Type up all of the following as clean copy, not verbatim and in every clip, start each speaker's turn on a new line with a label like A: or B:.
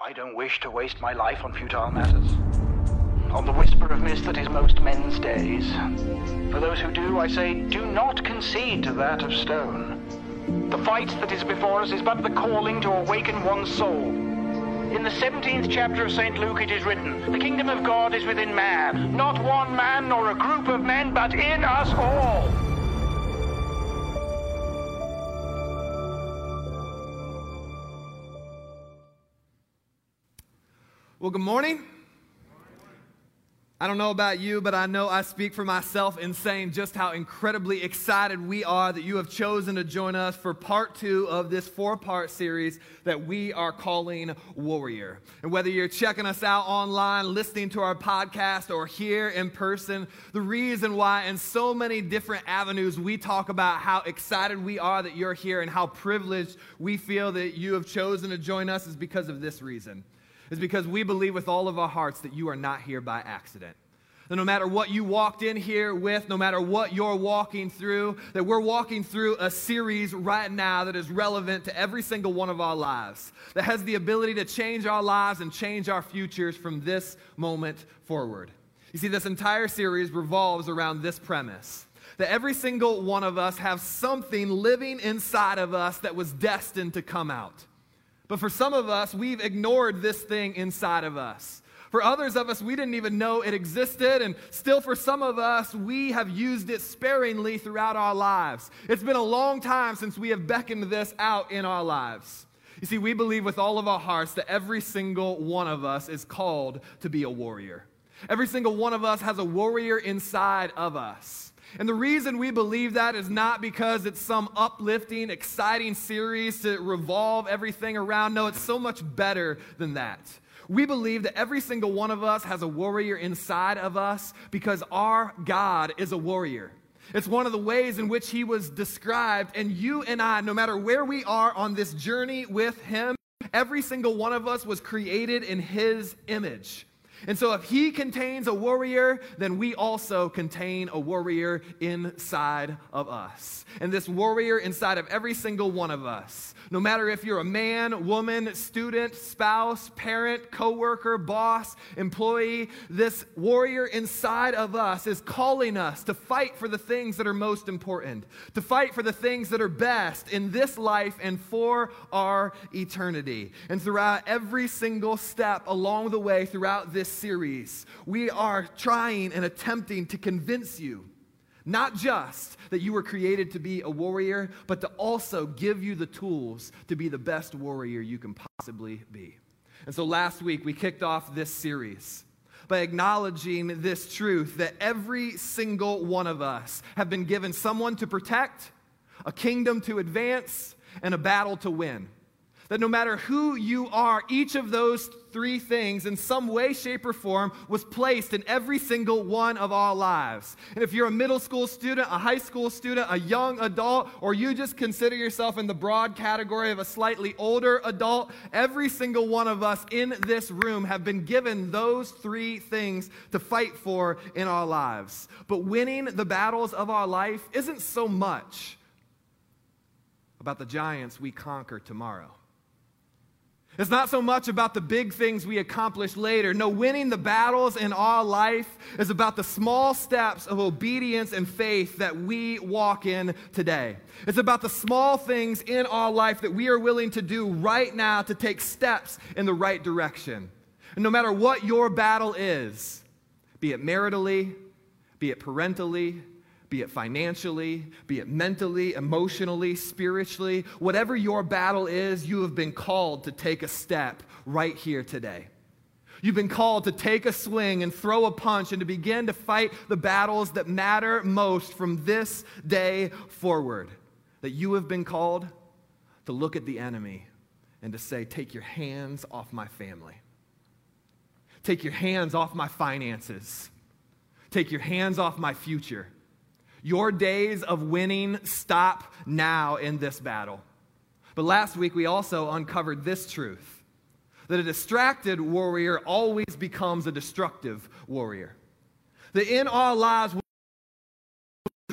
A: I don't wish to waste my life on futile matters, on the whisper of mist that is most men's days. For those who do, I say, do not concede to that of stone. The fight that is before us is but the calling to awaken one's soul. In the 17th chapter of St. Luke it is written, the kingdom of God is within man, not one man nor a group of men, but in us all.
B: Well, good morning. I don't know about you, but I know I speak for myself in saying just how incredibly excited we are that you have chosen to join us for part 2 of this 4-part series that we are calling Warrior. And whether you're checking us out online, listening to our podcast, or here in person, the reason why in so many different avenues we talk about how excited we are that you're here and how privileged we feel that you have chosen to join us is because of this reason. Is because we believe with all of our hearts that you are not here by accident. That no matter what you walked in here with, no matter what you're walking through, that we're walking through a series right now that is relevant to every single one of our lives, that has the ability to change our lives and change our futures from this moment forward. You see, this entire series revolves around this premise, that every single one of us have something living inside of us that was destined to come out. But for some of us, we've ignored this thing inside of us. For others of us, we didn't even know it existed, and still for some of us, we have used it sparingly throughout our lives. It's been a long time since we have beckoned this out in our lives. You see, we believe with all of our hearts that every single one of us is called to be a warrior. Every single one of us has a warrior inside of us. And the reason we believe that is not because it's some uplifting, exciting series to revolve everything around. No, it's so much better than that. We believe that every single one of us has a warrior inside of us because our God is a warrior. It's one of the ways in which he was described, and you and I, no matter where we are on this journey with him, every single one of us was created in his image. And so if he contains a warrior, then we also contain a warrior inside of us. And this warrior inside of every single one of us, no matter if you're a man, woman, student, spouse, parent, coworker, boss, employee, this warrior inside of us is calling us to fight for the things that are most important, to fight for the things that are best in this life and for our eternity. And throughout every single step along the way throughout this series, we are trying and attempting to convince you not just that you were created to be a warrior, but to also give you the tools to be the best warrior you can possibly be. And so last week we kicked off this series by acknowledging this truth that every single one of us have been given someone to protect, a kingdom to advance, and a battle to win. That no matter who you are, each of those 3 things in some way, shape, or form was placed in every single one of our lives. And if you're a middle school student, a high school student, a young adult, or you just consider yourself in the broad category of a slightly older adult, every single one of us in this room have been given those 3 things to fight for in our lives. But winning the battles of our life isn't so much about the giants we conquer tomorrow. It's not so much about the big things we accomplish later. No, winning the battles in our life is about the small steps of obedience and faith that we walk in today. It's about the small things in our life that we are willing to do right now to take steps in the right direction. And no matter what your battle is, be it maritally, be it parentally, be it financially, be it mentally, emotionally, spiritually, whatever your battle is, you have been called to take a step right here today. You've been called to take a swing and throw a punch and to begin to fight the battles that matter most from this day forward. That you have been called to look at the enemy and to say, take your hands off my family. Take your hands off my finances. Take your hands off my future. Your days of winning stop now in this battle. But last week we also uncovered this truth, that a distracted warrior always becomes a destructive warrior. That in our lives, we're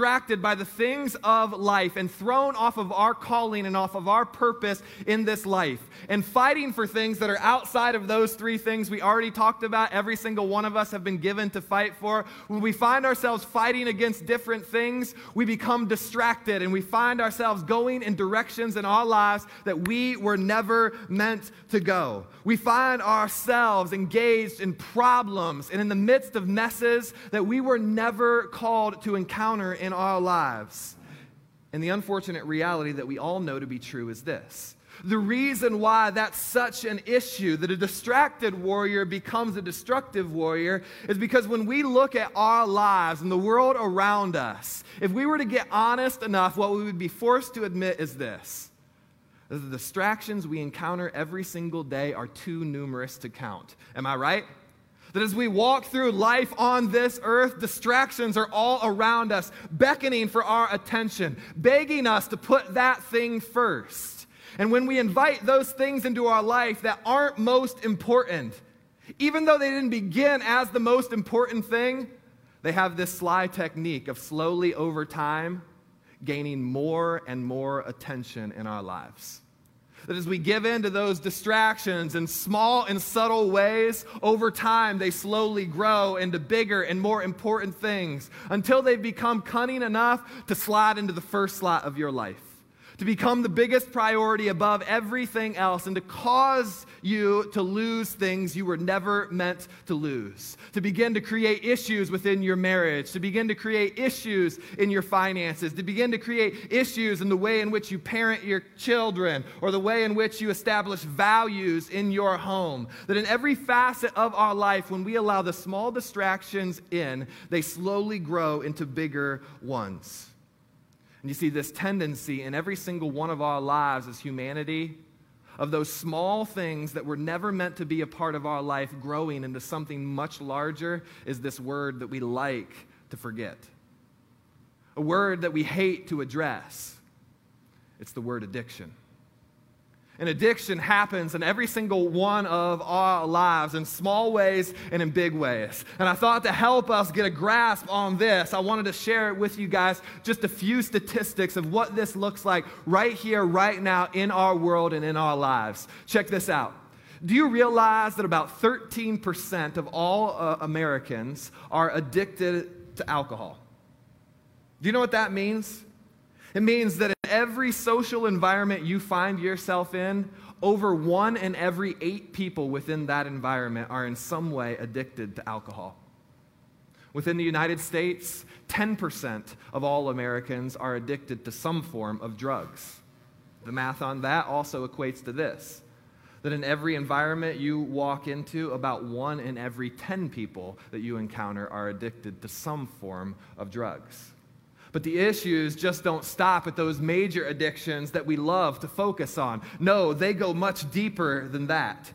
B: distracted by the things of life and thrown off of our calling and off of our purpose in this life, and fighting for things that are outside of those three things we already talked about, every single one of us have been given to fight for, when we find ourselves fighting against different things, we become distracted and we find ourselves going in directions in our lives that we were never meant to go. We find ourselves engaged in problems and in the midst of messes that we were never called to encounter in our lives. And the unfortunate reality that we all know to be true is this. The reason why that's such an issue, that a distracted warrior becomes a destructive warrior, is because when we look at our lives and the world around us, if we were to get honest enough, what we would be forced to admit is this: that the distractions we encounter every single day are too numerous to count. Am I right? That as we walk through life on this earth, distractions are all around us, beckoning for our attention, begging us to put that thing first. And when we invite those things into our life that aren't most important, even though they didn't begin as the most important thing, they have this sly technique of slowly over time gaining more and more attention in our lives. That as we give in to those distractions in small and subtle ways, over time they slowly grow into bigger and more important things until they become cunning enough to slide into the first slot of your life, to become the biggest priority above everything else, and to cause you to lose things you were never meant to lose, to begin to create issues within your marriage, to begin to create issues in your finances, to begin to create issues in the way in which you parent your children, or the way in which you establish values in your home. That in every facet of our life, when we allow the small distractions in, they slowly grow into bigger ones. And you see this tendency in every single one of our lives as humanity, of those small things that were never meant to be a part of our life growing into something much larger, is this word that we like to forget. A word that we hate to address. It's the word addiction. And addiction happens in every single one of our lives, in small ways and in big ways. And I thought to help us get a grasp on this, I wanted to share it with you guys, just a few statistics of what this looks like right here, right now, in our world and in our lives. Check this out. Do you realize that about 13% of all Americans are addicted to alcohol? Do you know what that means? It means that in every social environment you find yourself in, over 1 in every 8 people within that environment are in some way addicted to alcohol. Within the United States, 10% of all Americans are addicted to some form of drugs. The math on that also equates to this: that in every environment you walk into, about 1 in every 10 people that you encounter are addicted to some form of drugs. But the issues just don't stop at those major addictions that we love to focus on. No, they go much deeper than that.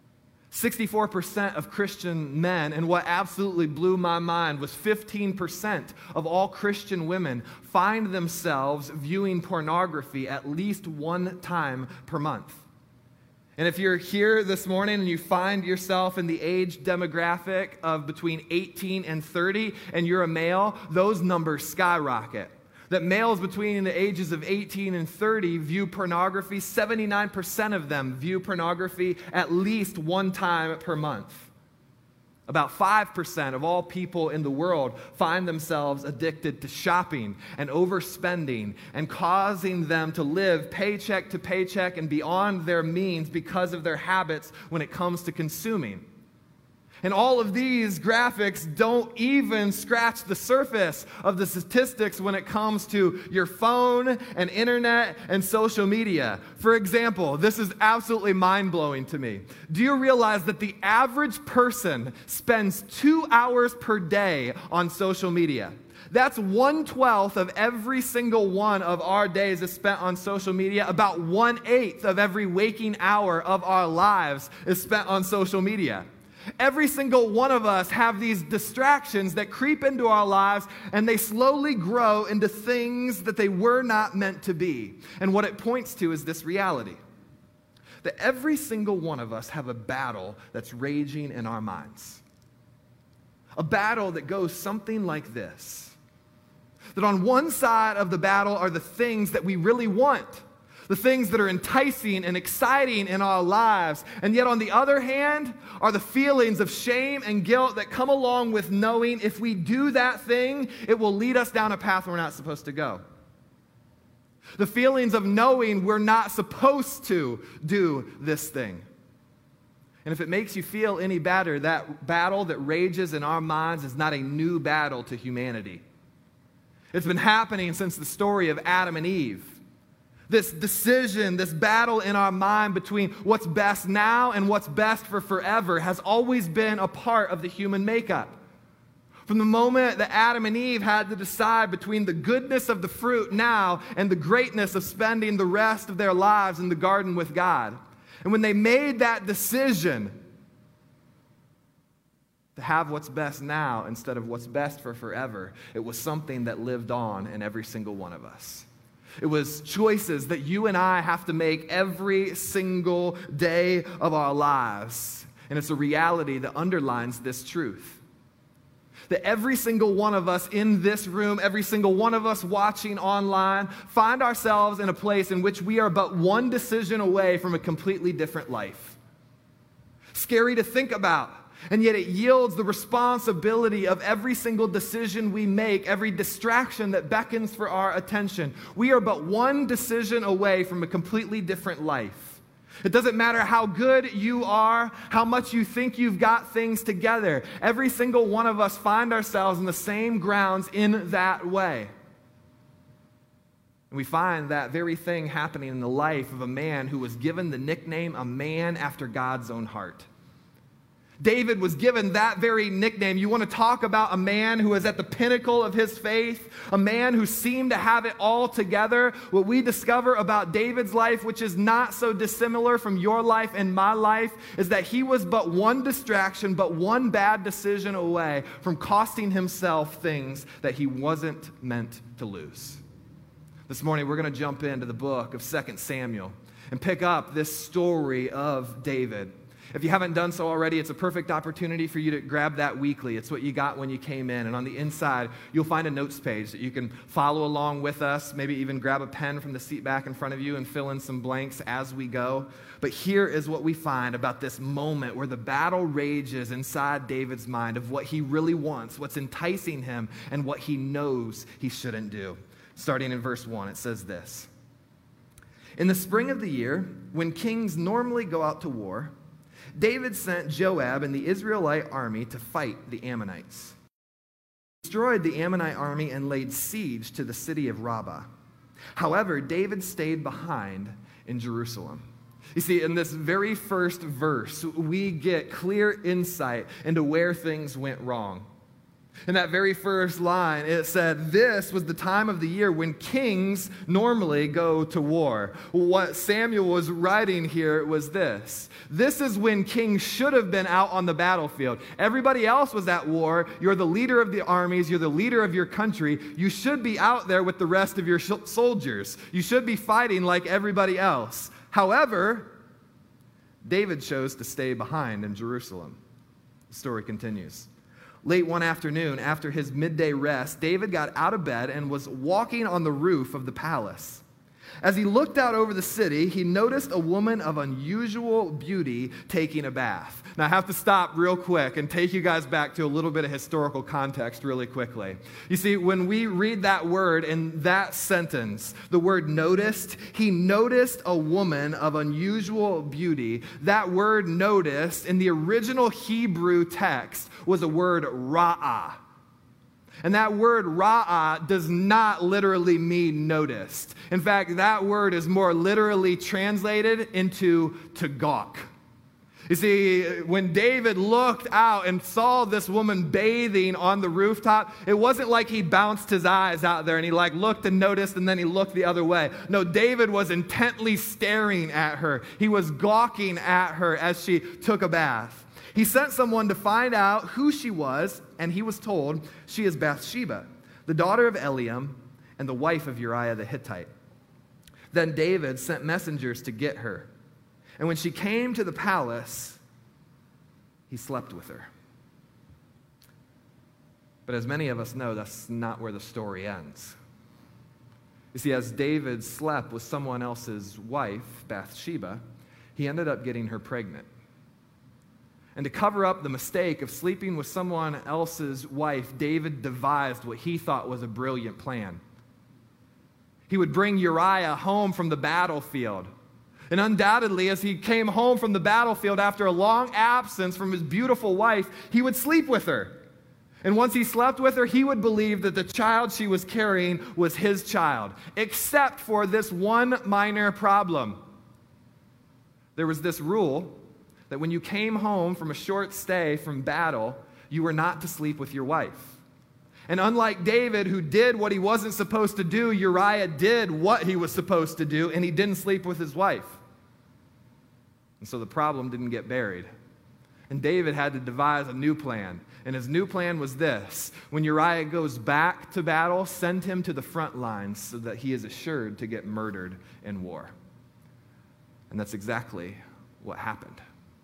B: 64% of Christian men, and what absolutely blew my mind was 15% of all Christian women find themselves viewing pornography at least one time per month. And if you're here this morning and you find yourself in the age demographic of between 18 and 30 and you're a male, those numbers skyrocket. That males between the ages of 18 and 30 view pornography, 79% of them view pornography at least one time per month. About 5% of all people in the world find themselves addicted to shopping and overspending and causing them to live paycheck to paycheck and beyond their means because of their habits when it comes to consuming. And all of these graphics don't even scratch the surface of the statistics when it comes to your phone and internet and social media. For example, this is absolutely mind-blowing to me. Do you realize that the average person spends 2 hours per day on social media? That's 1/12 of every single one of our days is spent on social media. About 1/8 of every waking hour of our lives is spent on social media. Every single one of us have these distractions that creep into our lives, and they slowly grow into things that they were not meant to be. And what it points to is this reality: that every single one of us have a battle that's raging in our minds. A battle that goes something like this: That on one side of the battle are the things that we really want, the things that are enticing and exciting in our lives. And yet on the other hand are the feelings of shame and guilt that come along with knowing if we do that thing, it will lead us down a path we're not supposed to go. The feelings of knowing we're not supposed to do this thing. And if it makes you feel any better, that battle that rages in our minds is not a new battle to humanity. It's been happening since the story of Adam and Eve. This decision, this battle in our mind between what's best now and what's best for forever has always been a part of the human makeup. From the moment that Adam and Eve had to decide between the goodness of the fruit now and the greatness of spending the rest of their lives in the garden with God. And when they made that decision to have what's best now instead of what's best for forever, it was something that lived on in every single one of us. It was choices that you and I have to make every single day of our lives. And it's a reality that underlines this truth. That every single one of us in this room, every single one of us watching online, find ourselves in a place in which we are but one decision away from a completely different life. Scary to think about. And yet it yields the responsibility of every single decision we make, every distraction that beckons for our attention. We are but one decision away from a completely different life. It doesn't matter how good you are, how much you think you've got things together. Every single one of us find ourselves in the same grounds in that way. And we find that very thing happening in the life of a man who was given the nickname a man after God's own heart. David was given that very nickname. You want to talk about a man who is at the pinnacle of his faith, a man who seemed to have it all together. What we discover about David's life, which is not so dissimilar from your life and my life, is that he was but one distraction, but one bad decision away from costing himself things that he wasn't meant to lose. This morning, we're going to jump into the book of 2 Samuel and pick up this story of David. If you haven't done so already, it's a perfect opportunity for you to grab that weekly. It's what you got when you came in. And on the inside, you'll find a notes page that you can follow along with us, maybe even grab a pen from the seat back in front of you and fill in some blanks as we go. But here is what we find about this moment where the battle rages inside David's mind of what he really wants, what's enticing him, and what he knows he shouldn't do. Starting in verse 1, it says this. In the spring of the year, when kings normally go out to war, David sent Joab and the Israelite army to fight the Ammonites. He destroyed the Ammonite army and laid siege to the city of Rabbah. However, David stayed behind in Jerusalem. You see, in this very first verse, we get clear insight into where things went wrong. In that very first line, it said, this was the time of the year when kings normally go to war. What Samuel was writing here was this. This is when kings should have been out on the battlefield. Everybody else was at war. You're the leader of the armies. You're the leader of your country. You should be out there with the rest of your soldiers. You should be fighting like everybody else. However, David chose to stay behind in Jerusalem. The story continues. Late one afternoon, after his midday rest, David got out of bed and was walking on the roof of the palace. As he looked out over the city, he noticed a woman of unusual beauty taking a bath. Now, I have to stop real quick and take you guys back to a little bit of historical context really quickly. You see, when we read that word in that sentence, the word noticed, he noticed a woman of unusual beauty. That word noticed in the original Hebrew text was a word ra'ah. And that word ra'ah does not literally mean noticed. In fact, that word is more literally translated into to gawk. You see, when David looked out and saw this woman bathing on the rooftop, it wasn't like he bounced his eyes out there and he looked and noticed and then he looked the other way. No, David was intently staring at her. He was gawking at her as she took a bath. He sent someone to find out who she was, and he was told she is Bathsheba, the daughter of Eliam and the wife of Uriah the Hittite. Then David sent messengers to get her. And when she came to the palace, he slept with her. But as many of us know, that's not where the story ends. You see, as David slept with someone else's wife, Bathsheba, he ended up getting her pregnant. And to cover up the mistake of sleeping with someone else's wife, David devised what he thought was a brilliant plan. He would bring Uriah home from the battlefield. And undoubtedly, as he came home from the battlefield after a long absence from his beautiful wife, he would sleep with her. And once he slept with her, he would believe that the child she was carrying was his child, except for this one minor problem. There was this rule that when you came home from a short stay from battle, you were not to sleep with your wife. And unlike David, who did what he wasn't supposed to do, Uriah did what he was supposed to do, and he didn't sleep with his wife. And so the problem didn't get buried. And David had to devise a new plan. And his new plan was this: when Uriah goes back to battle, send him to the front lines so that he is assured to get murdered in war. And that's exactly what happened.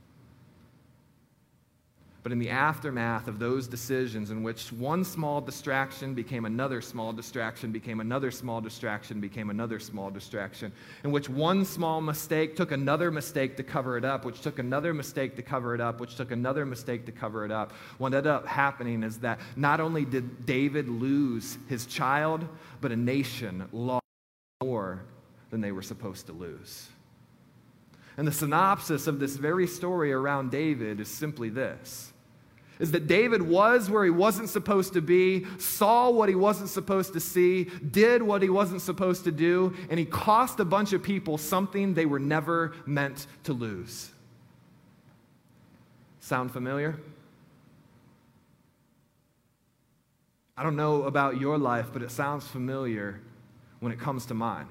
B: But in the aftermath of those decisions, in which one small distraction became another small distraction, became another small distraction, became another small distraction, in which one small mistake took another mistake to cover it up, which took another mistake to cover it up, which took another mistake to cover it up, what ended up happening is that not only did David lose his child, but a nation lost more than they were supposed to lose. And the synopsis of this very story around David is simply this: is that David was where he wasn't supposed to be, saw what he wasn't supposed to see, did what he wasn't supposed to do, and he cost a bunch of people something they were never meant to lose. Sound familiar? I don't know about your life, but it sounds familiar when it comes to mine.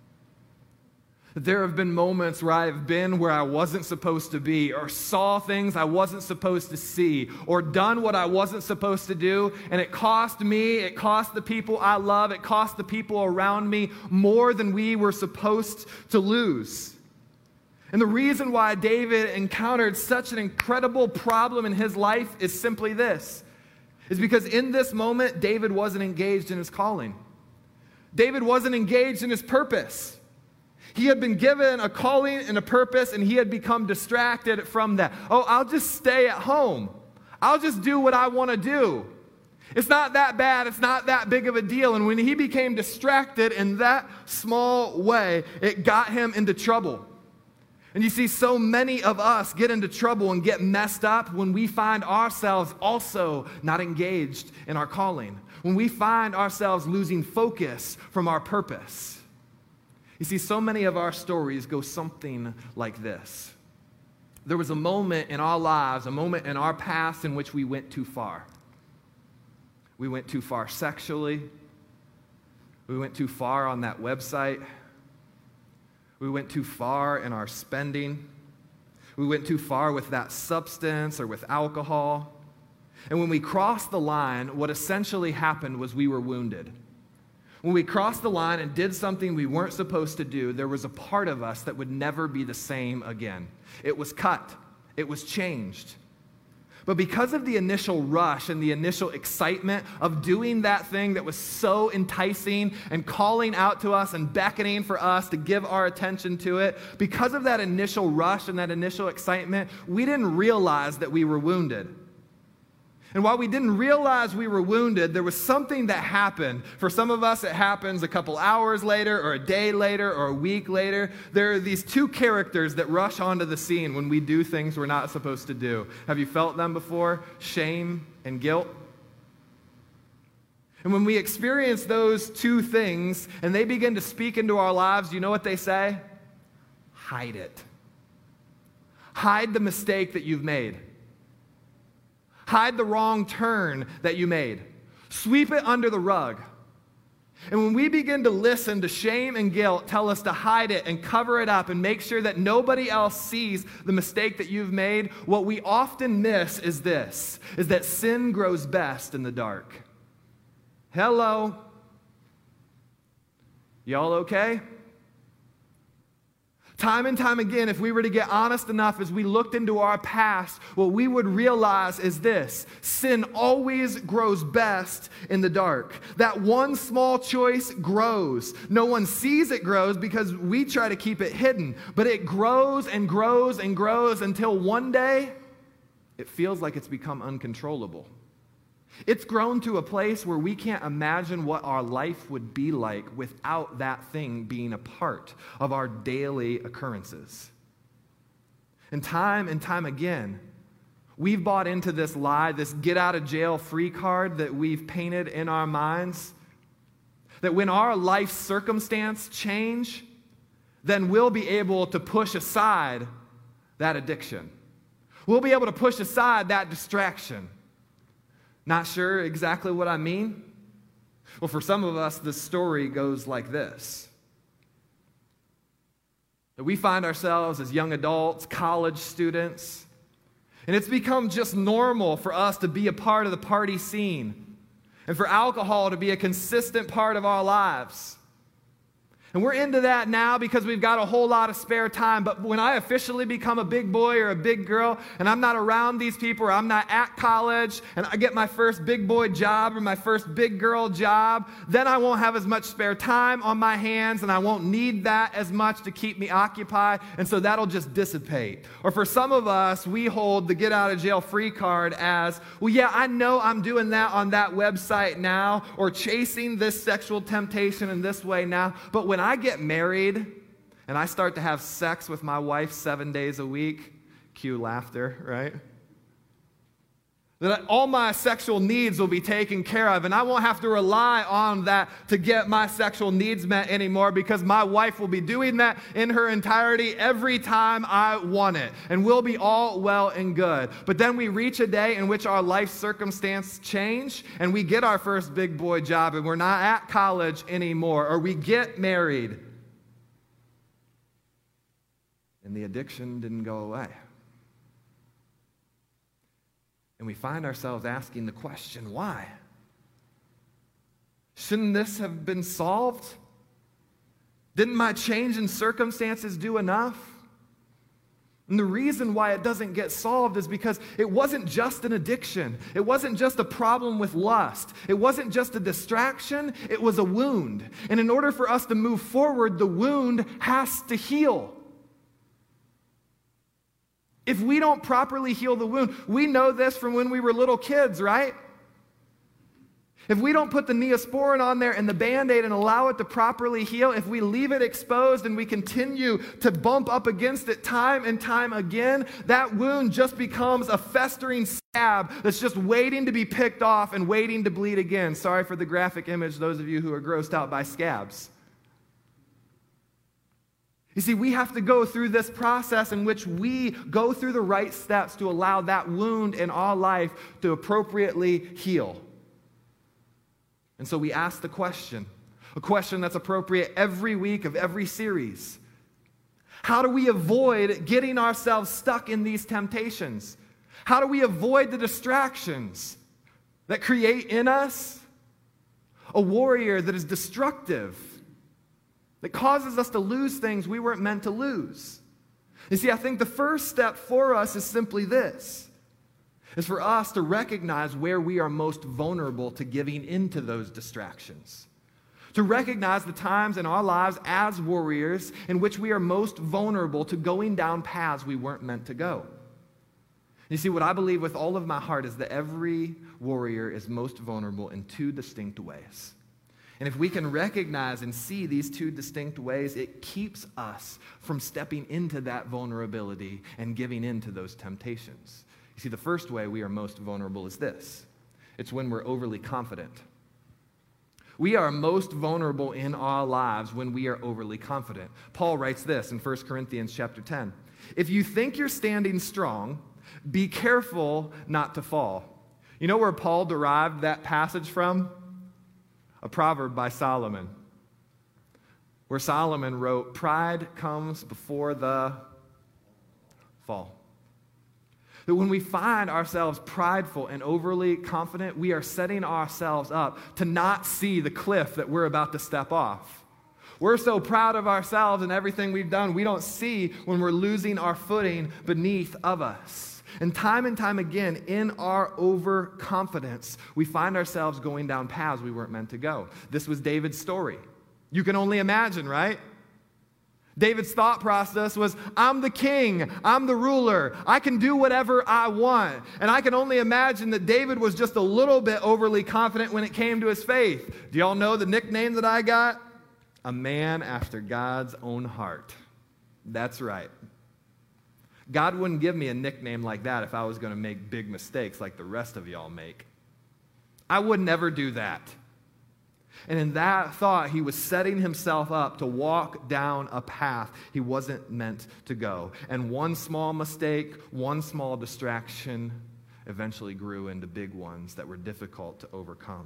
B: There have been moments where I have been where I wasn't supposed to be, or saw things I wasn't supposed to see, or done what I wasn't supposed to do, and it cost me, it cost the people I love, it cost the people around me more than we were supposed to lose. And the reason why David encountered such an incredible problem in his life is simply this: is because in this moment, David wasn't engaged in his calling. David wasn't engaged in his purpose. He had been given a calling and a purpose, and he had become distracted from that. Oh, I'll just stay at home. I'll just do what I want to do. It's not that bad. It's not that big of a deal. And when he became distracted in that small way, it got him into trouble. And you see, so many of us get into trouble and get messed up when we find ourselves also not engaged in our calling, when we find ourselves losing focus from our purpose. You see, so many of our stories go something like this. There was a moment in our lives, a moment in our past in which we went too far. We went too far sexually. We went too far on that website. We went too far in our spending. We went too far with that substance or with alcohol. And when we crossed the line, what essentially happened was we were wounded. When we crossed the line and did something we weren't supposed to do, there was a part of us that would never be the same again. It was cut. It was changed. But because of the initial rush and the initial excitement of doing that thing that was so enticing and calling out to us and beckoning for us to give our attention to it, because of that initial rush and that initial excitement, we didn't realize that we were wounded. And while we didn't realize we were wounded, there was something that happened. For some of us, it happens a couple hours later, or a day later, or a week later. There are these two characters that rush onto the scene when we do things we're not supposed to do. Have you felt them before? Shame and guilt. And when we experience those two things, and they begin to speak into our lives, you know what they say? Hide it. Hide the mistake that you've made. Hide the wrong turn that you made. Sweep it under the rug. And when we begin to listen to shame and guilt tell us to hide it and cover it up and make sure that nobody else sees the mistake that you've made, what we often miss is this, is that sin grows best in the dark. Hello? Y'all okay? Time and time again, if we were to get honest enough as we looked into our past, what we would realize is this: sin always grows best in the dark. That one small choice grows. No one sees it grows because we try to keep it hidden, but it grows and grows and grows until one day it feels like it's become uncontrollable. It's grown to a place where we can't imagine what our life would be like without that thing being a part of our daily occurrences. And time again, we've bought into this lie, this get-out-of-jail-free card that we've painted in our minds, that when our life circumstance change, then we'll be able to push aside that addiction. We'll be able to push aside that distraction. Not sure exactly what I mean? Well, for some of us, the story goes like this. That we find ourselves as young adults, college students, and it's become just normal for us to be a part of the party scene and for alcohol to be a consistent part of our lives. And we're into that now because we've got a whole lot of spare time. But when I officially become a big boy or a big girl and I'm not around these people, or I'm not at college and I get my first big boy job or my first big girl job, then I won't have as much spare time on my hands and I won't need that as much to keep me occupied. And so that'll just dissipate. Or for some of us, we hold the get out of jail free card as, well, yeah, I know I'm doing that on that website now, or chasing this sexual temptation in this way now. But when I get married and I start to have sex with my wife 7 days a week, cue laughter, right? That all my sexual needs will be taken care of, and I won't have to rely on that to get my sexual needs met anymore, because my wife will be doing that in her entirety every time I want it, and we'll be all well and good. But then we reach a day in which our life circumstances change, and we get our first big boy job, and we're not at college anymore, or we get married, and the addiction didn't go away. And we find ourselves asking the question, why? Shouldn't this have been solved? Didn't my change in circumstances do enough? And the reason why it doesn't get solved is because it wasn't just an addiction. It wasn't just a problem with lust. It wasn't just a distraction. It was a wound. And in order for us to move forward, the wound has to heal. If we don't properly heal the wound, we know this from when we were little kids, right? If we don't put the Neosporin on there and the Band-Aid and allow it to properly heal, if we leave it exposed and we continue to bump up against it time and time again, that wound just becomes a festering scab that's just waiting to be picked off and waiting to bleed again. Sorry for the graphic image, those of you who are grossed out by scabs. You see, we have to go through this process in which we go through the right steps to allow that wound in our life to appropriately heal. And so we ask the question, a question that's appropriate every week of every series. How do we avoid getting ourselves stuck in these temptations? How do we avoid the distractions that create in us a warrior that is destructive, that causes us to lose things we weren't meant to lose? You see, I think the first step for us is simply this, is for us to recognize where we are most vulnerable to giving into those distractions. To recognize the times in our lives as warriors in which we are most vulnerable to going down paths we weren't meant to go. You see, what I believe with all of my heart is that every warrior is most vulnerable in two distinct ways. And if we can recognize and see these two distinct ways, it keeps us from stepping into that vulnerability and giving in to those temptations. You see, the first way we are most vulnerable is this. It's when we're overly confident. We are most vulnerable in our lives when we are overly confident. Paul writes this in 1 Corinthians chapter 10. If you think you're standing strong, be careful not to fall. You know where Paul derived that passage from? A proverb by Solomon, where Solomon wrote, pride comes before the fall. That when we find ourselves prideful and overly confident, we are setting ourselves up to not see the cliff that we're about to step off. We're so proud of ourselves and everything we've done, we don't see when we're losing our footing beneath of us. And time again, in our overconfidence, we find ourselves going down paths we weren't meant to go. This was David's story. You can only imagine, right? David's thought process was, I'm the king, I'm the ruler, I can do whatever I want. And I can only imagine that David was just a little bit overly confident when it came to his faith. Do y'all know the nickname that I got? A man after God's own heart. That's right. God wouldn't give me a nickname like that if I was going to make big mistakes like the rest of y'all make. I would never do that. And in that thought, he was setting himself up to walk down a path he wasn't meant to go. And one small mistake, one small distraction eventually grew into big ones that were difficult to overcome.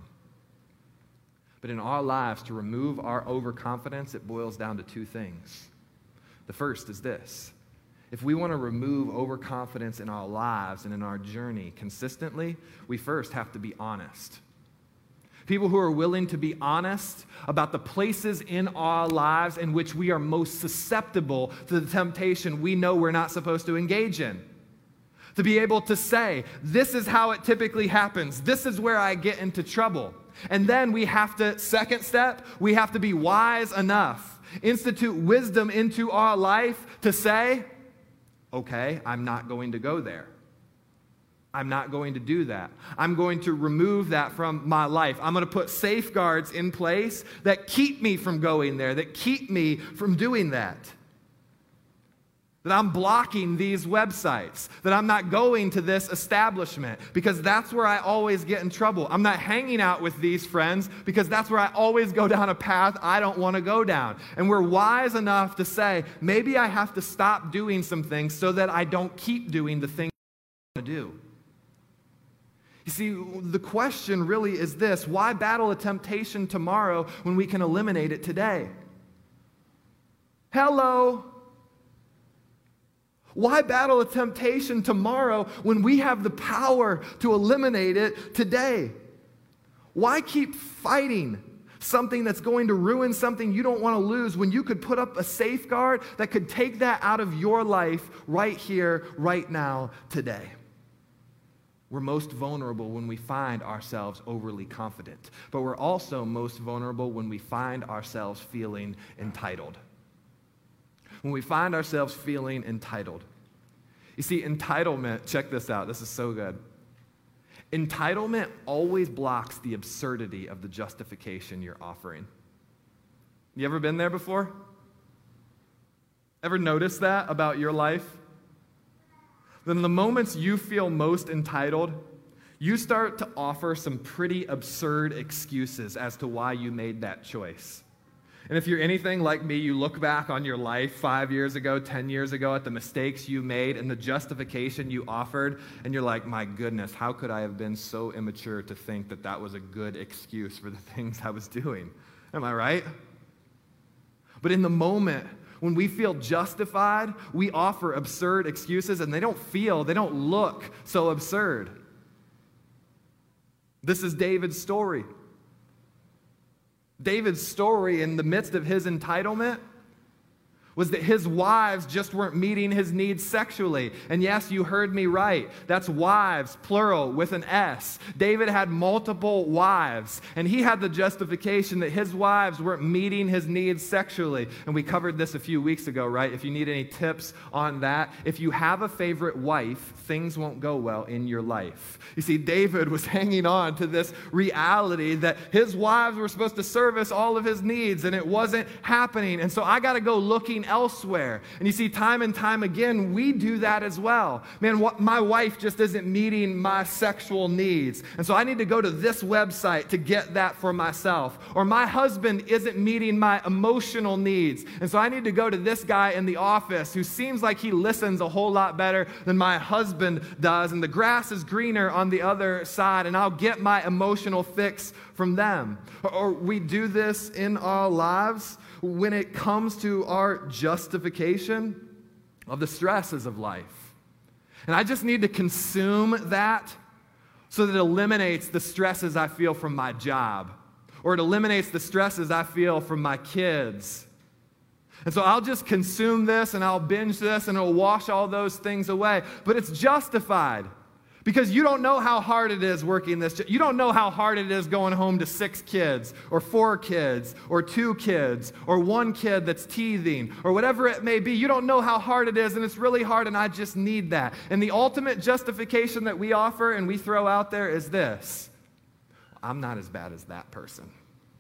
B: But in our lives, to remove our overconfidence, it boils down to two things. The first is this. If we want to remove overconfidence in our lives and in our journey consistently, we first have to be honest. People who are willing to be honest about the places in our lives in which we are most susceptible to the temptation we know we're not supposed to engage in. To be able to say, this is how it typically happens. This is where I get into trouble. And then we have to, second step, we have to be wise enough, institute wisdom into our life to say, okay, I'm not going to go there. I'm not going to do that. I'm going to remove that from my life. I'm going to put safeguards in place that keep me from going there, that keep me from doing that. That I'm blocking these websites, that I'm not going to this establishment because that's where I always get in trouble. I'm not hanging out with these friends because that's where I always go down a path I don't want to go down. And we're wise enough to say, maybe I have to stop doing some things so that I don't keep doing the things I want to do. You see, the question really is this: why battle a temptation tomorrow when we can eliminate it today? Hello? Why battle a temptation tomorrow when we have the power to eliminate it today? Why keep fighting something that's going to ruin something you don't want to lose when you could put up a safeguard that could take that out of your life right here, right now, today? We're most vulnerable when we find ourselves overly confident, but we're also most vulnerable when we find ourselves feeling entitled. When we find ourselves feeling entitled. You see, entitlement, check this out, this is so good. Entitlement always blocks the absurdity of the justification you're offering. You ever been there before? Ever noticed that about your life? Then the moments you feel most entitled, you start to offer some pretty absurd excuses as to why you made that choice. And if you're anything like me, you look back on your life 5 years ago, 10 years ago at the mistakes you made and the justification you offered, and you're like, my goodness, how could I have been so immature to think that that was a good excuse for the things I was doing? Am I right? But in the moment, when we feel justified, we offer absurd excuses, and they don't look so absurd. This is David's story. David's story in the midst of his entitlement was that his wives just weren't meeting his needs sexually. And yes, you heard me right. That's wives, plural, with an S. David had multiple wives, and he had the justification that his wives weren't meeting his needs sexually. And we covered this a few weeks ago, right? If you need any tips on that, if you have a favorite wife, things won't go well in your life. You see, David was hanging on to this reality that his wives were supposed to service all of his needs, and it wasn't happening. And so I got to go looking elsewhere. And you see, time and time again, we do that as well. Man, my wife just isn't meeting my sexual needs. And so I need to go to this website to get that for myself. Or my husband isn't meeting my emotional needs. And so I need to go to this guy in the office who seems like he listens a whole lot better than my husband does. And the grass is greener on the other side. And I'll get my emotional fix from them. Or we do this in our lives when it comes to our justification of the stresses of life. And I just need to consume that so that it eliminates the stresses I feel from my job, or it eliminates the stresses I feel from my kids. And so I'll just consume this and I'll binge this and it'll wash all those things away. But it's justified because you don't know how hard it is working this. You don't know how hard it is going home to 6 kids or 4 kids or 2 kids or 1 kid that's teething or whatever it may be. You don't know how hard it is, and it's really hard, and I just need that. And the ultimate justification that we offer and we throw out there is this: I'm not as bad as that person.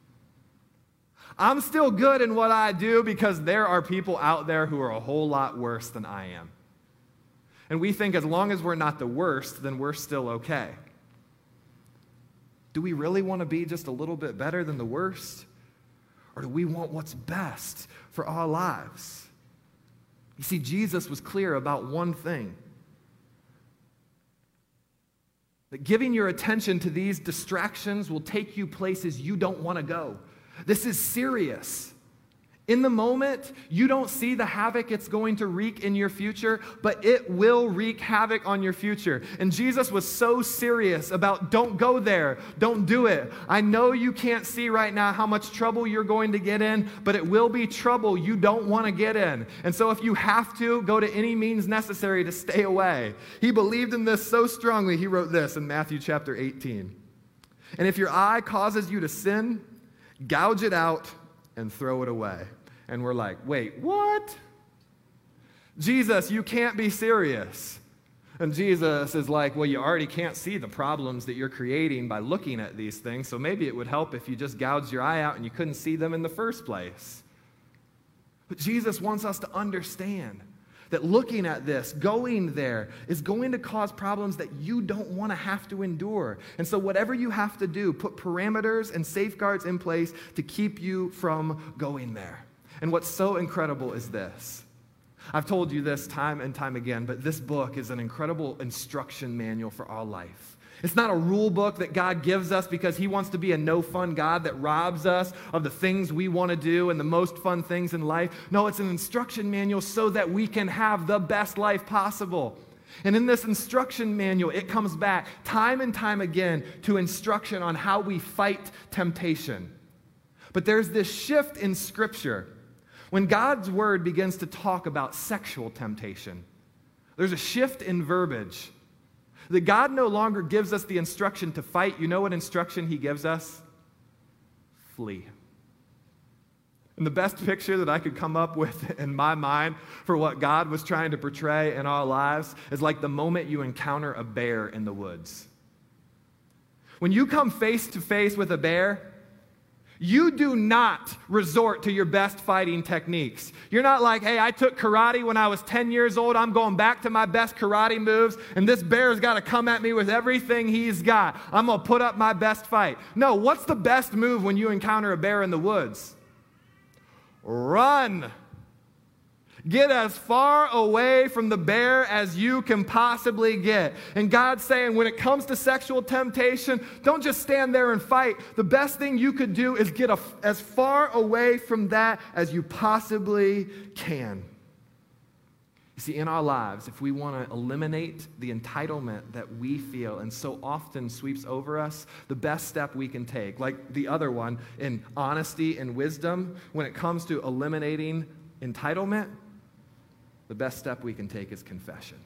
B: I'm still good in what I do because there are people out there who are a whole lot worse than I am. And we think as long as we're not the worst, then we're still okay. Do we really want to be just a little bit better than the worst? Or do we want what's best for our lives? You see, Jesus was clear about one thing: that giving your attention to these distractions will take you places you don't want to go. This is serious. In the moment, you don't see the havoc it's going to wreak in your future, but it will wreak havoc on your future. And Jesus was so serious about don't go there, don't do it. I know you can't see right now how much trouble you're going to get in, but it will be trouble you don't want to get in. And so if you have to, go to any means necessary to stay away. He believed in this so strongly, he wrote this in Matthew chapter 18. And if your eye causes you to sin, gouge it out and throw it away. And we're like, wait, what? Jesus, you can't be serious. And Jesus is like, well, you already can't see the problems that you're creating by looking at these things, so maybe it would help if you just gouged your eye out and you couldn't see them in the first place. But Jesus wants us to understand that looking at this, going there, is going to cause problems that you don't want to have to endure. And so whatever you have to do, put parameters and safeguards in place to keep you from going there. And what's so incredible is this. I've told you this time and time again, but this book is an incredible instruction manual for our life. It's not a rule book that God gives us because he wants to be a no-fun God that robs us of the things we want to do and the most fun things in life. No, it's an instruction manual so that we can have the best life possible. And in this instruction manual, it comes back time and time again to instruction on how we fight temptation. But there's this shift in Scripture. When God's word begins to talk about sexual temptation, there's a shift in verbiage. That God no longer gives us the instruction to fight. You know what instruction he gives us? Flee. And the best picture that I could come up with in my mind for what God was trying to portray in our lives is like the moment you encounter a bear in the woods. When you come face to face with a bear, you do not resort to your best fighting techniques. You're not like, hey, I took karate when I was 10 years old. I'm going back to my best karate moves, and this bear's got to come at me with everything he's got. I'm going to put up my best fight. No, what's the best move when you encounter a bear in the woods? Run. Get as far away from the bear as you can possibly get. And God's saying when it comes to sexual temptation, don't just stand there and fight. The best thing you could do is get as far away from that as you possibly can. You see, in our lives, if we want to eliminate the entitlement that we feel and so often sweeps over us, the best step we can take, like the other one, in honesty and wisdom, when it comes to eliminating entitlement, the best step we can take is confession.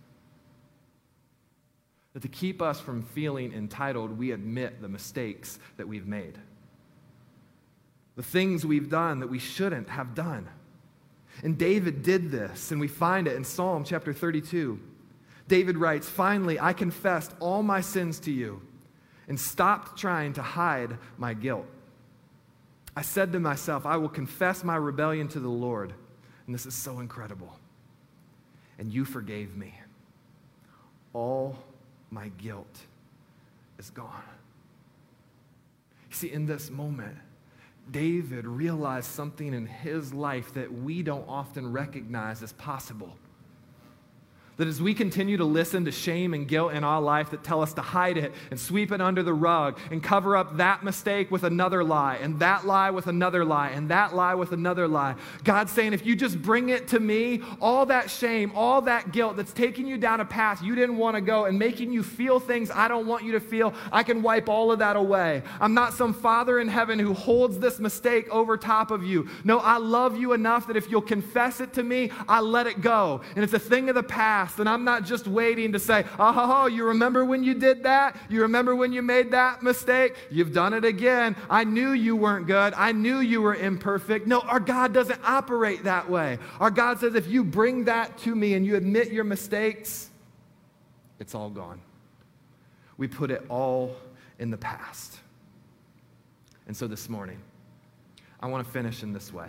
B: That to keep us from feeling entitled, we admit the mistakes that we've made. The things we've done that we shouldn't have done. And David did this, and we find it in Psalm chapter 32. David writes, "Finally, I confessed all my sins to you and stopped trying to hide my guilt. I said to myself, I will confess my rebellion to the Lord." And this is so incredible. "And you forgave me. All my guilt is gone." You see, in this moment, David realized something in his life that we don't often recognize as possible. That as we continue to listen to shame and guilt in our life that tell us to hide it and sweep it under the rug and cover up that mistake with another lie and that lie with another lie and that lie with another lie, God's saying, if you just bring it to me, all that shame, all that guilt that's taking you down a path you didn't want to go and making you feel things I don't want you to feel, I can wipe all of that away. I'm not some Father in heaven who holds this mistake over top of you. No, I love you enough that if you'll confess it to me, I let it go. And it's a thing of the past. And I'm not just waiting to say, oh, you remember when you did that? You remember when you made that mistake? You've done it again. I knew you weren't good. I knew you were imperfect. No, our God doesn't operate that way. Our God says, if you bring that to me and you admit your mistakes, it's all gone. We put it all in the past. And so this morning, I want to finish in this way.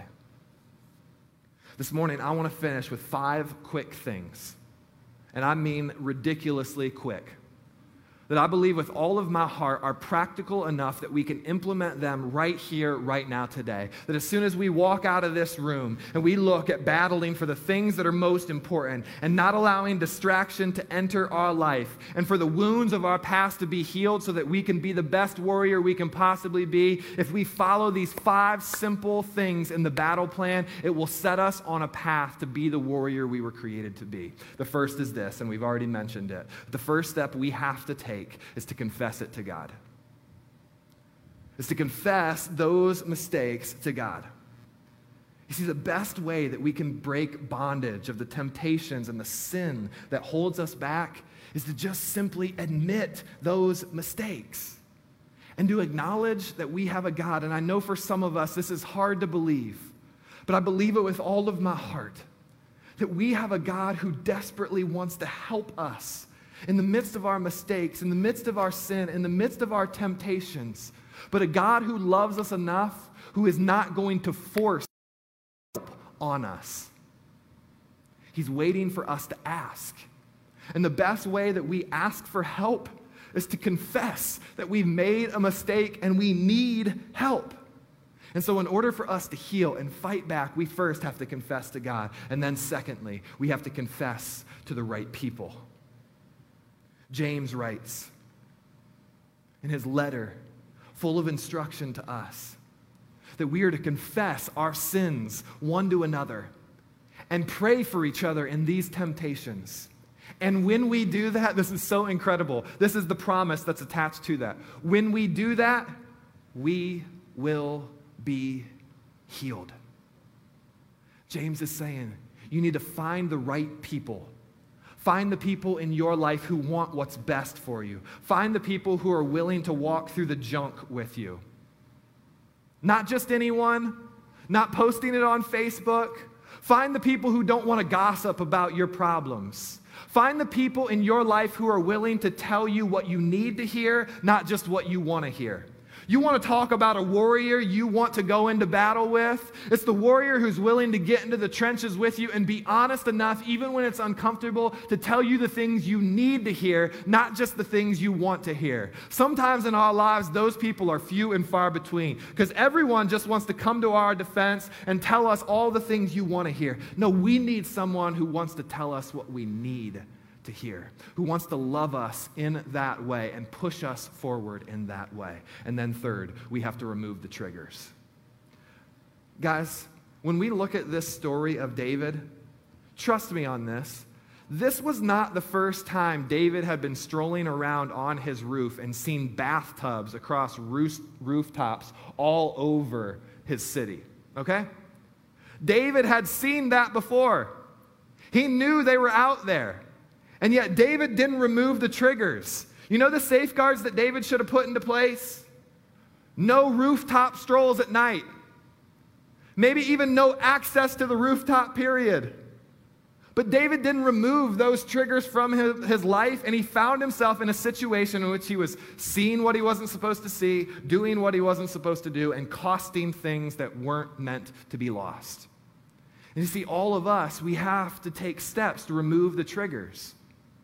B: This morning, I want to finish with 5 quick things. And I mean ridiculously quick. That I believe with all of my heart are practical enough that we can implement them right here, right now, today. That as soon as we walk out of this room and we look at battling for the things that are most important and not allowing distraction to enter our life and for the wounds of our past to be healed so that we can be the best warrior we can possibly be, if we follow these 5 simple things in the battle plan, it will set us on a path to be the warrior we were created to be. The first is this, and we've already mentioned it. The first step we have to take is to confess it to God. Is to confess those mistakes to God. You see, the best way that we can break bondage of the temptations and the sin that holds us back is to just simply admit those mistakes and to acknowledge that we have a God. And I know for some of us this is hard to believe, but I believe it with all of my heart that we have a God who desperately wants to help us in the midst of our mistakes, in the midst of our sin, in the midst of our temptations, but a God who loves us enough, who is not going to force help on us. He's waiting for us to ask. And the best way that we ask for help is to confess that we've made a mistake and we need help. And so in order for us to heal and fight back, we first have to confess to God. And then secondly, we have to confess to the right people. James writes in his letter, full of instruction to us, that we are to confess our sins one to another and pray for each other in these temptations. And when we do that, this is so incredible. This is the promise that's attached to that. When we do that, we will be healed. James is saying, you need to find the right people. Find the people in your life who want what's best for you. Find the people who are willing to walk through the junk with you. Not just anyone, not posting it on Facebook. Find the people who don't want to gossip about your problems. Find the people in your life who are willing to tell you what you need to hear, not just what you want to hear. You want to talk about a warrior you want to go into battle with? It's the warrior who's willing to get into the trenches with you and be honest enough, even when it's uncomfortable, to tell you the things you need to hear, not just the things you want to hear. Sometimes in our lives, those people are few and far between because everyone just wants to come to our defense and tell us all the things you want to hear. No, we need someone who wants to tell us what we need to hear, who wants to love us in that way and push us forward in that way. And then third, we have to remove the triggers. Guys, when we look at this story of David, trust me on this, this was not the first time David had been strolling around on his roof and seen bathtubs across rooftops all over his city, okay? David had seen that before. He knew they were out there. And yet David didn't remove the triggers. You know the safeguards that David should have put into place? No rooftop strolls at night. Maybe even no access to the rooftop, period. But David didn't remove those triggers from his life, and he found himself in a situation in which he was seeing what he wasn't supposed to see, doing what he wasn't supposed to do, and costing things that weren't meant to be lost. And you see, all of us, we have to take steps to remove the triggers.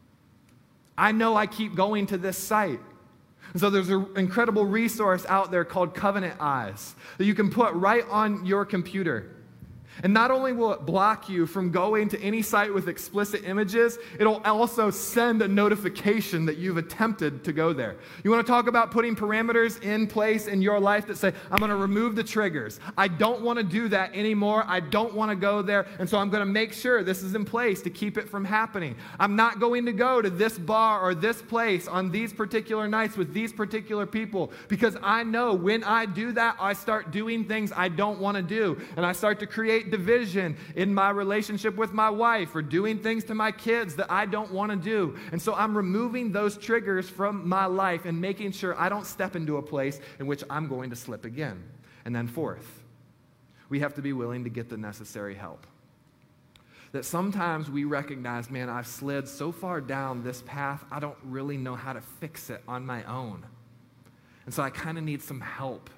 B: I know I keep going to this site. So there's an incredible resource out there called Covenant Eyes that you can put right on your computer. And not only will it block you from going to any site with explicit images, it'll also send a notification that you've attempted to go there. You want to talk about putting parameters in place in your life that say, I'm going to remove the triggers. I don't want to do that anymore. I don't want to go there. And so I'm going to make sure this is in place to keep it from happening. I'm not going to go to this bar or this place on these particular nights with these particular people, because I know when I do that, I start doing things I don't want to do. And I start to create division in my relationship with my wife, or doing things to my kids that I don't want to do. And so I'm removing those triggers from my life and making sure I don't step into a place in which I'm going to slip again. And then fourth, we have to be willing to get the necessary help. That sometimes we recognize, man, I've slid so far down this path, I don't really know how to fix it on my own. And so I kind of need some help.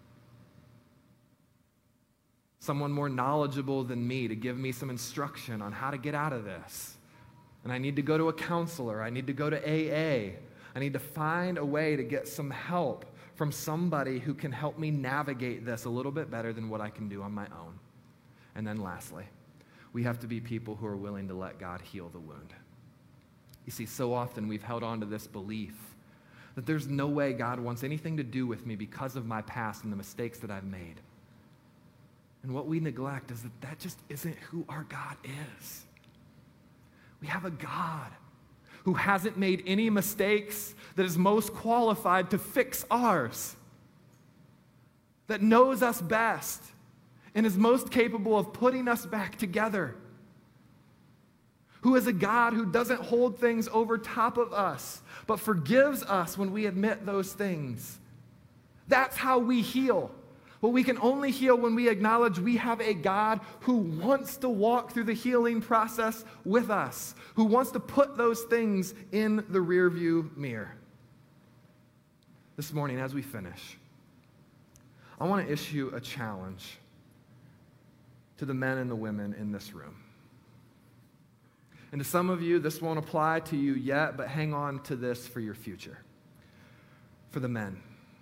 B: Someone more knowledgeable than me to give me some instruction on how to get out of this. And I need to go to a counselor. I need to go to AA. I need to find a way to get some help from somebody who can help me navigate this a little bit better than what I can do on my own. And then lastly, we have to be people who are willing to let God heal the wound. You see, so often we've held on to this belief that there's no way God wants anything to do with me because of my past and the mistakes that I've made. And what we neglect is that that just isn't who our God is. We have a God who hasn't made any mistakes, that is most qualified to fix ours, that knows us best, and is most capable of putting us back together, who is a God who doesn't hold things over top of us, but forgives us when we admit those things. That's how we heal. But we can only heal when we acknowledge we have a God who wants to walk through the healing process with us, who wants to put those things in the rearview mirror. This morning, as we finish, I want to issue a challenge to the men and the women in this room. And to some of you, this won't apply to you yet, but hang on to this for your future. For the men,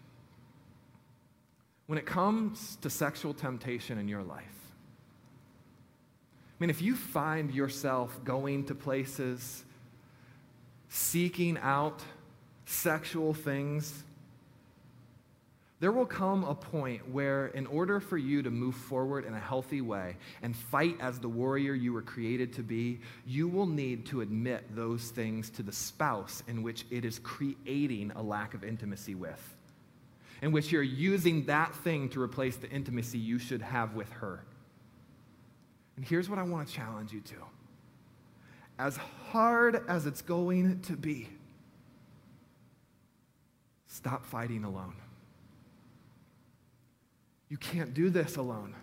B: when it comes to sexual temptation in your life, I mean, if you find yourself going to places, seeking out sexual things, there will come a point where, in order for you to move forward in a healthy way and fight as the warrior you were created to be, you will need to admit those things to the spouse in which it is creating a lack of intimacy with, in which you're using that thing to replace the intimacy you should have with her. And here's what I want to challenge you to. As hard as it's going to be, stop fighting alone. You can't do this alone.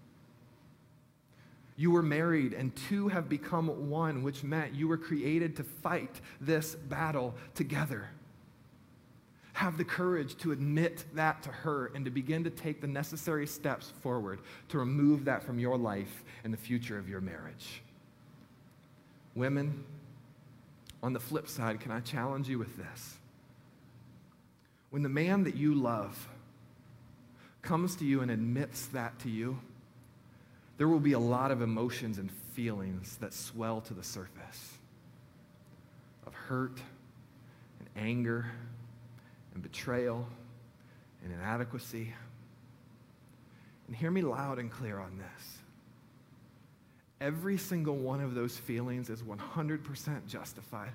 B: You were married, and two have become one, which meant you were created to fight this battle together. Have the courage to admit that to her and to begin to take the necessary steps forward to remove that from your life and the future of your marriage. Women, on the flip side, can I challenge you with this? When the man that you love comes to you and admits that to you, there will be a lot of emotions and feelings that swell to the surface of hurt and anger and betrayal and inadequacy. And hear me loud and clear on this. Every single one of those feelings is 100% justified.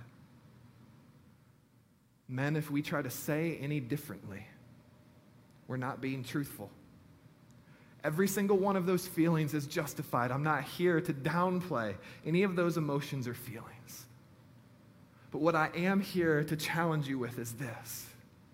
B: Men, if we try to say any differently, we're not being truthful. Every single one of those feelings is justified. I'm not here to downplay any of those emotions or feelings. But what I am here to challenge you with is this.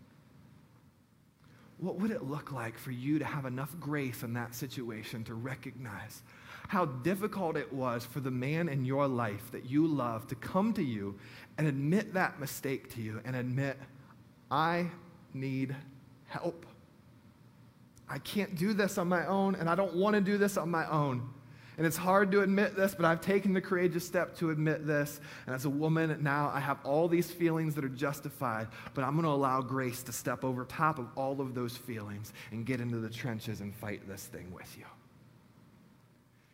B: What would it look like for you to have enough grace in that situation to recognize how difficult it was for the man in your life that you love to come to you and admit that mistake to you and admit, I need help. I can't do this on my own, and I don't want to do this on my own. And it's hard to admit this, but I've taken the courageous step to admit this. And as a woman now, I have all these feelings that are justified, but I'm going to allow grace to step over top of all of those feelings and get into the trenches and fight this thing with you.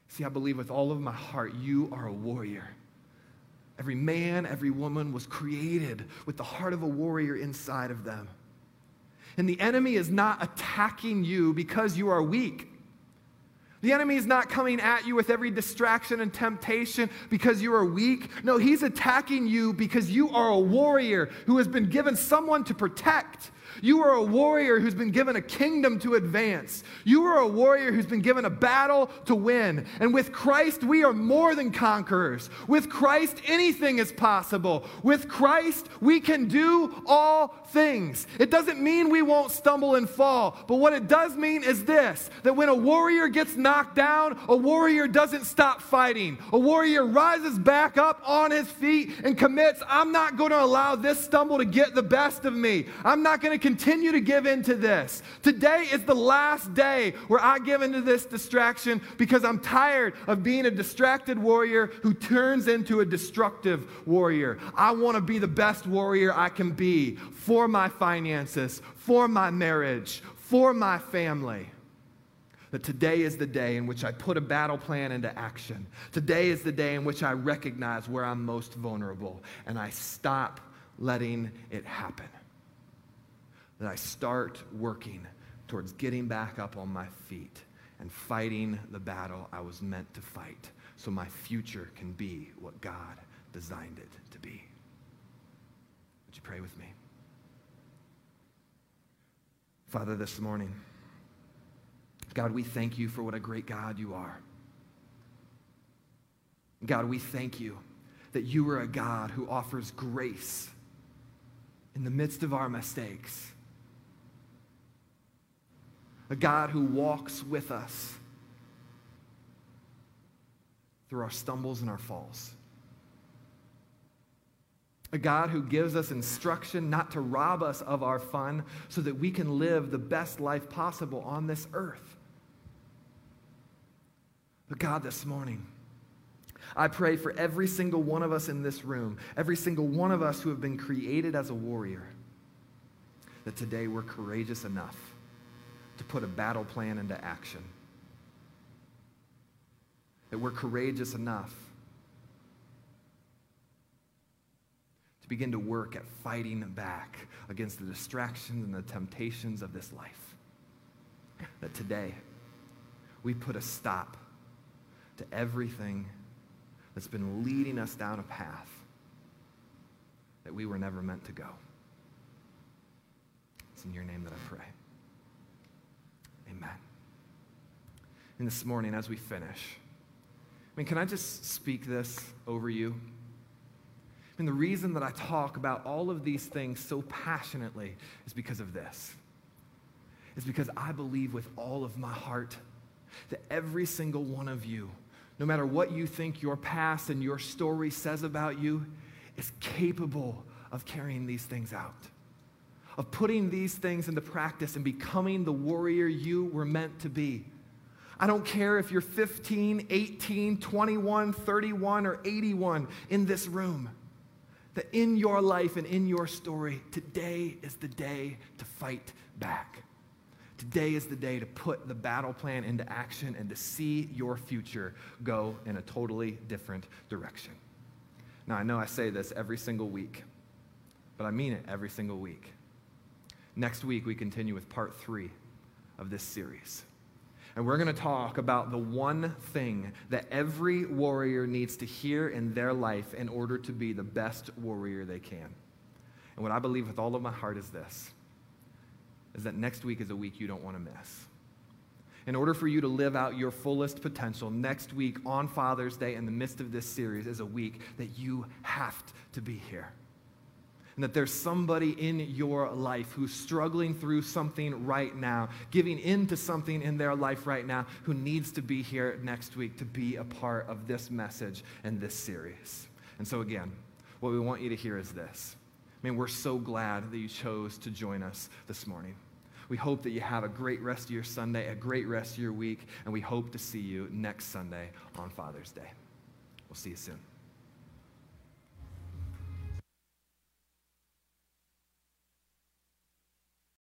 B: See, I believe with all of my heart, you are a warrior. Every man, every woman was created with the heart of a warrior inside of them. And the enemy is not attacking you because you are weak. The enemy is not coming at you with every distraction and temptation because you are weak. No, he's attacking you because you are a warrior who has been given someone to protect. You are a warrior who's been given a kingdom to advance. You are a warrior who's been given a battle to win. And with Christ, we are more than conquerors. With Christ, anything is possible. With Christ, we can do all things. It doesn't mean we won't stumble and fall, but what it does mean is this, that when a warrior gets knocked down, a warrior doesn't stop fighting. A warrior rises back up on his feet and commits, I'm not going to allow this stumble to get the best of me. I'm not going to continue to give in to this. Today is the last day where I give into this distraction because I'm tired of being a distracted warrior who turns into a destructive warrior. I want to be the best warrior I can be for my finances, for my marriage, for my family. That today is the day in which I put a battle plan into action. Today is the day in which I recognize where I'm most vulnerable and I stop letting it happen. That I start working towards getting back up on my feet and fighting the battle I was meant to fight so my future can be what God designed it to be. Would you pray with me? Father, this morning, God, we thank you for what a great God you are. God, we thank you that you are a God who offers grace in the midst of our mistakes. A God who walks with us through our stumbles and our falls. A God who gives us instruction not to rob us of our fun so that we can live the best life possible on this earth. But God, this morning, I pray for every single one of us in this room, every single one of us who have been created as a warrior, that today we're courageous enough to put a battle plan into action. That we're courageous enough to begin to work at fighting back against the distractions and the temptations of this life. That today we put a stop to everything that's been leading us down a path that we were never meant to go. It's in your name that I pray. Amen. And this morning, as we finish, can I just speak this over you? The reason that I talk about all of these things so passionately is because of this. It's because I believe with all of my heart that every single one of you, no matter what you think your past and your story says about you, is capable of carrying these things out, of putting these things into practice and becoming the warrior you were meant to be. I don't care if you're 15, 18, 21, 31, or 81 in this room, that in your life and in your story, today is the day to fight back. Today is the day to put the battle plan into action and to see your future go in a totally different direction. Now, I know I say this every single week, but I mean it every single week. Next week, we continue with part 3 of this series. And we're going to talk about the one thing that every warrior needs to hear in their life in order to be the best warrior they can. And what I believe with all of my heart is this, is that next week is a week you don't want to miss. In order for you to live out your fullest potential, next week on Father's Day in the midst of this series is a week that you have to be here. And that there's somebody in your life who's struggling through something right now, giving into something in their life right now, who needs to be here next week to be a part of this message and this series. And so again, what we want you to hear is this. We're so glad that you chose to join us this morning. We hope that you have a great rest of your Sunday, a great rest of your week, and we hope to see you next Sunday on Father's Day. We'll see you soon.